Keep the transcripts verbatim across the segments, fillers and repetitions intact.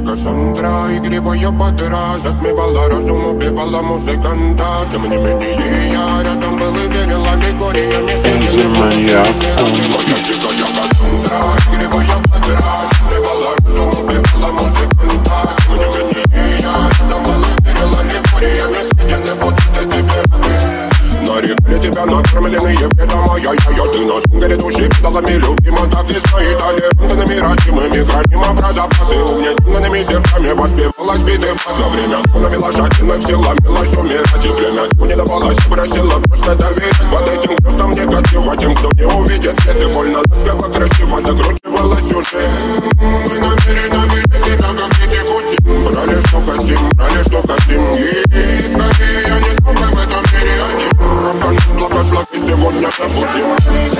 Кассандра, игривая подра, затмевала разум, убивала музыканта. Тем не менее я рядом был и верил аллегориями. Энзиманьяк. Моя дикая Кассандра, игривая подра, затмевала разум, убивала музыканта. Тем не менее я рядом был и верил аллегориями. Съедены вот эти пираты. Нарекли тебя накормленные бредом, ай-яй-яй. Ты на сунгере души педалами любима, так и стоит толерантными, родимыми, храним про запасы. Угнетенными сердцами воспевалась биты за время. Навела жадных сил, ломилась умирать. И время не давалось, просила просто доверять. Под этим кто-то негатива, тем, кто не увидит свет. И больно ласково, красиво закручивалась сюжет. Мы намерены видеть себя, как дети пути. Брали, что хотим, брали, что хотим. И скорее я не смог в этом мире один. Рок-н благослови сегодня забудем.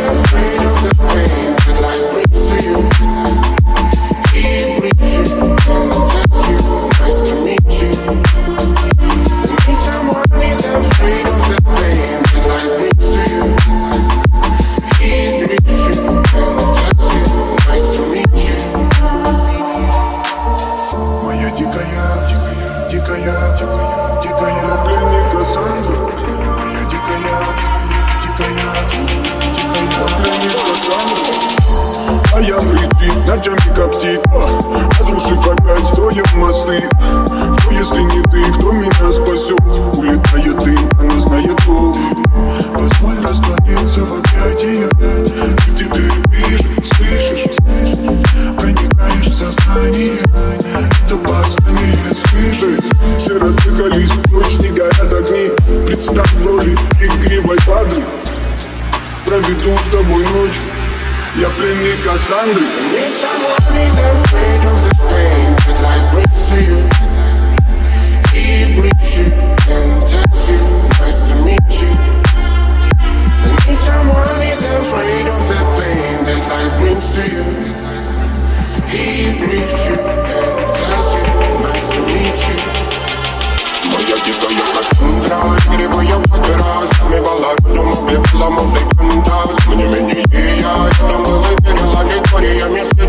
Моя дикая, дикая, дикая, дикая, дикая пленник Кассандра. Моя дикая, дикая, дикая пленник Кассандра. А я прийти, ночами коптит, разрушив опять строим мосты. Кто, если не ты, кто меня спасет? Улетает дым, она знает пол. Позволь раствориться в объятиях. Ты теперь пишешь, слышишь, проникаешь в сознание. Это послание слышишь. Все разъехались, ночь не горят огни. Представь в роли игривой падры. Проведу с тобой ночь. Я пленник Кассандры. Need someone who's afraid of the pain that life brings to you. He brings you and tells you, nice to meet you. I need someone who's afraid of the pain that life brings to you. He brings you and tells you, nice to meet you. Моя дикая Кассандра, игривая подра, затмевала разум, убивала музыканта. Тем не менее я рядом был и верил аллегориями.